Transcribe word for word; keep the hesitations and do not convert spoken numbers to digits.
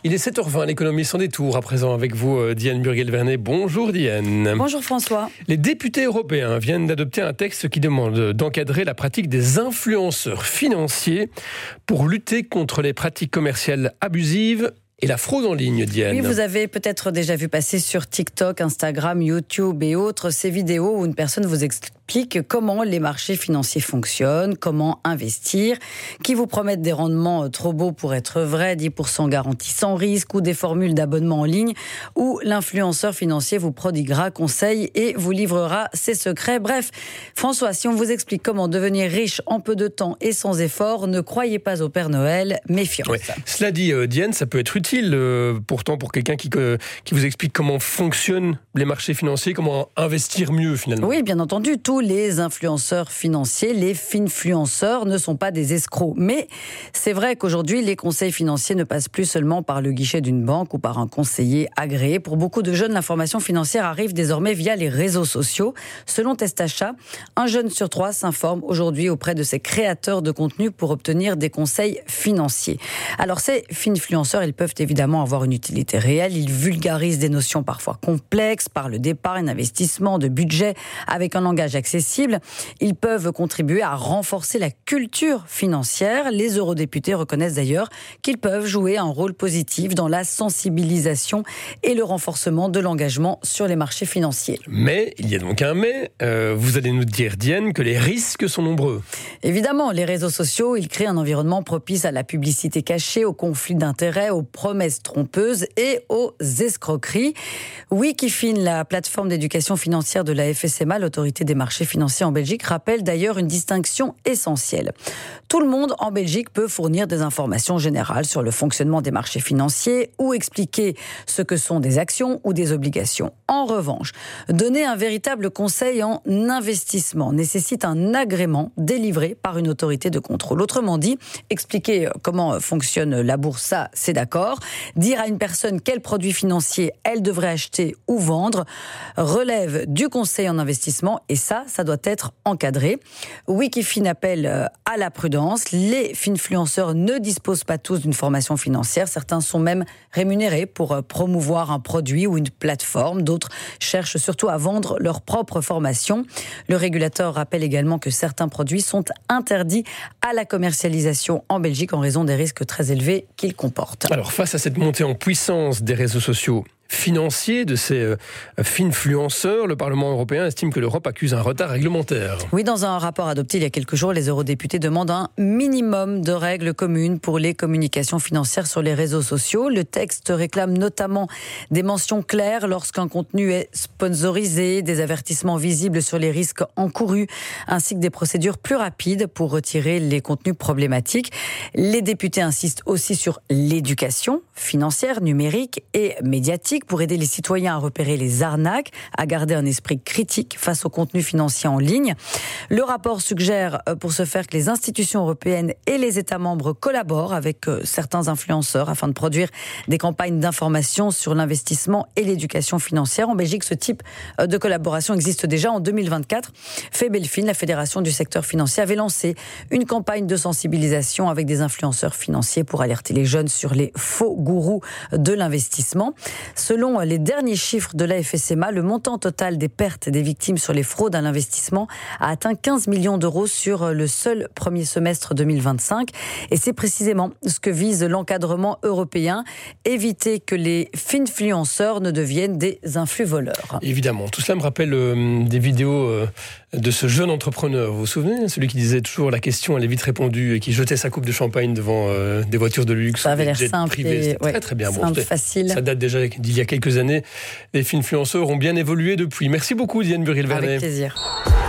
Il est sept heures vingt, l'économie sans détour. À présent avec vous, Diane Burguel-Vernet. Bonjour Diane. Bonjour François. Les députés européens viennent d'adopter un texte qui demande d'encadrer la pratique des influenceurs financiers pour lutter contre les pratiques commerciales abusives et la fraude en ligne, Diane. Oui, vous avez peut-être déjà vu passer sur TikTok, Instagram, YouTube et autres ces vidéos où une personne vous explique comment les marchés financiers fonctionnent, comment investir, qui vous promettent des rendements trop beaux pour être vrais, dix pour cent garantis sans risque, ou des formules d'abonnement en ligne, où l'influenceur financier vous prodiguera conseils et vous livrera ses secrets. Bref, François, si on vous explique comment devenir riche en peu de temps et sans effort, ne croyez pas au Père Noël, méfiance. Ouais. Cela dit, euh, Diane, ça peut être utile euh, pourtant pour quelqu'un qui, euh, qui vous explique comment fonctionnent les marchés financiers, comment investir mieux finalement. Oui, bien entendu, tous les influenceurs financiers, les finfluenceurs ne sont pas des escrocs. Mais c'est vrai qu'aujourd'hui, les conseils financiers ne passent plus seulement par le guichet d'une banque ou par un conseiller agréé. Pour beaucoup de jeunes, l'information financière arrive désormais via les réseaux sociaux. Selon Testachat, un jeune sur trois s'informe aujourd'hui auprès de ses créateurs de contenu pour obtenir des conseils financiers. Alors ces finfluenceurs, ils peuvent évidemment avoir une utilité réelle. Ils vulgarisent des notions parfois complexes, parlent d'épargne, d'investissement, de budget, avec un langage accessible. Ils peuvent contribuer à renforcer la culture financière. Les eurodéputés reconnaissent d'ailleurs qu'ils peuvent jouer un rôle positif dans la sensibilisation et le renforcement de l'engagement sur les marchés financiers. Mais, il y a donc un mais, euh, vous allez nous dire, Diane, que les risques sont nombreux. Évidemment, les réseaux sociaux, ils créent un environnement propice à la publicité cachée, aux conflits d'intérêts, aux promesses trompeuses et aux escroqueries. Wikifin, la plateforme d'éducation financière de la F S M A, l'autorité des marchés financiers en Belgique, rappelle d'ailleurs une distinction essentielle. Tout le monde en Belgique peut fournir des informations générales sur le fonctionnement des marchés financiers ou expliquer ce que sont des actions ou des obligations. En revanche, donner un véritable conseil en investissement nécessite un agrément délivré par une autorité de contrôle. Autrement dit, expliquer comment fonctionne la bourse, ça, c'est d'accord. Dire à une personne quel produit financier elle devrait acheter ou vendre relève du conseil en investissement et ça, ça doit être encadré. Wikifin appelle à la prudence. Les finfluenceurs ne disposent pas tous d'une formation financière. Certains sont même rémunérés pour promouvoir un produit ou une plateforme. D'autres cherchent surtout à vendre leur propre formation. Le régulateur rappelle également que certains produits sont interdits à la commercialisation en Belgique en raison des risques très élevés qu'ils comportent. Alors, face à cette montée en puissance des réseaux sociaux financiers, de ces euh, finfluenceurs, le Parlement européen estime que l'Europe accuse un retard réglementaire. Oui, dans un rapport adopté il y a quelques jours, les eurodéputés demandent un minimum de règles communes pour les communications financières sur les réseaux sociaux. Le texte réclame notamment des mentions claires lorsqu'un contenu est sponsorisé, des avertissements visibles sur les risques encourus, ainsi que des procédures plus rapides pour retirer les contenus problématiques. Les députés insistent aussi sur l'éducation financière, numérique et médiatique pour aider les citoyens à repérer les arnaques, à garder un esprit critique face aux contenus financiers en ligne. Le rapport suggère pour ce faire que les institutions européennes et les États membres collaborent avec certains influenceurs afin de produire des campagnes d'information sur l'investissement et l'éducation financière. En Belgique, ce type de collaboration existe déjà. En deux mille vingt-quatre, Febelfin, la fédération du secteur financier, avait lancé une campagne de sensibilisation avec des influenceurs financiers pour alerter les jeunes sur les faux gourous de l'investissement. Selon les derniers chiffres de la F S M A, le montant total des pertes des victimes sur les fraudes à l'investissement a atteint quinze millions d'euros sur le seul premier semestre deux mille vingt-cinq. Et c'est précisément ce que vise l'encadrement européen, éviter que les finfluenceurs ne deviennent des influx-voleurs. Évidemment, tout cela me rappelle euh, des vidéos euh, de ce jeune entrepreneur. Vous vous souvenez ? Celui qui disait toujours la question, elle est vite répondue, et qui jetait sa coupe de champagne devant euh, des voitures de luxe, ça avait des l'air jets simple privés. C'était et, ouais, très très bien. Simple, bon, facile. Ça date déjà d'il y a quelques années. Les finfluenceurs ont bien évolué depuis. Merci beaucoup Diane Burguel-Vernet. Avec plaisir.